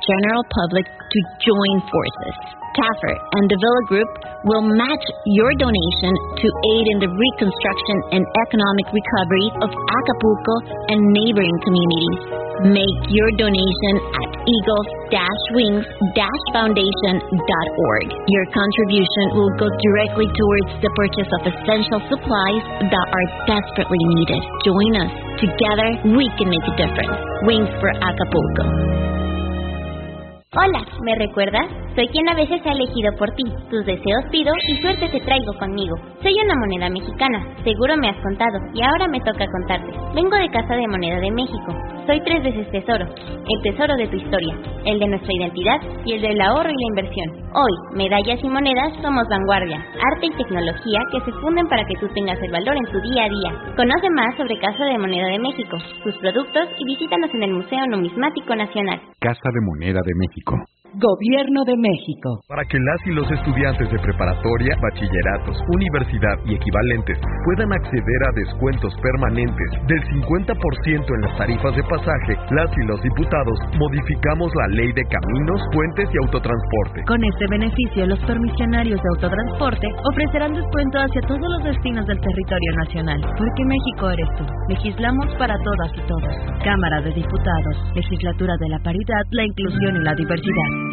general public to join forces. CAFR and the Villa Group will match your donation to aid in the reconstruction and economic recovery of Acapulco and neighboring communities. Make your donation at eagles-wings-foundation.org. Your contribution will go directly towards the purchase of essential supplies that are desperately needed. Join us. Together, we can make a difference. Wings for Acapulco. Hola, ¿me recuerdas? Soy quien a veces ha elegido por ti. Tus deseos pido y suerte te traigo conmigo. Soy una moneda mexicana, seguro me has contado, y ahora me toca contarte. Vengo de Casa de Moneda de México. Soy 3 veces tesoro, el tesoro de tu historia, el de nuestra identidad y el del ahorro y la inversión. Hoy, medallas y monedas somos vanguardia, arte y tecnología que se funden para que tú tengas el valor en tu día a día. Conoce más sobre Casa de Moneda de México, sus productos y visítanos en el Museo Numismático Nacional. Casa de Moneda de México. Gobierno de México. Para que las y los estudiantes de preparatoria, bachilleratos, universidad y equivalentes puedan acceder a descuentos permanentes del 50% en las tarifas de pasaje, las y los diputados modificamos la Ley de Caminos, Puentes y Autotransporte. Con este beneficio, los permisionarios de autotransporte ofrecerán descuento hacia todos los destinos del territorio nacional. Porque México eres tú. Legislamos para todas y todos. Cámara de Diputados. Legislatura de la Paridad, la Inclusión y la Diversidad.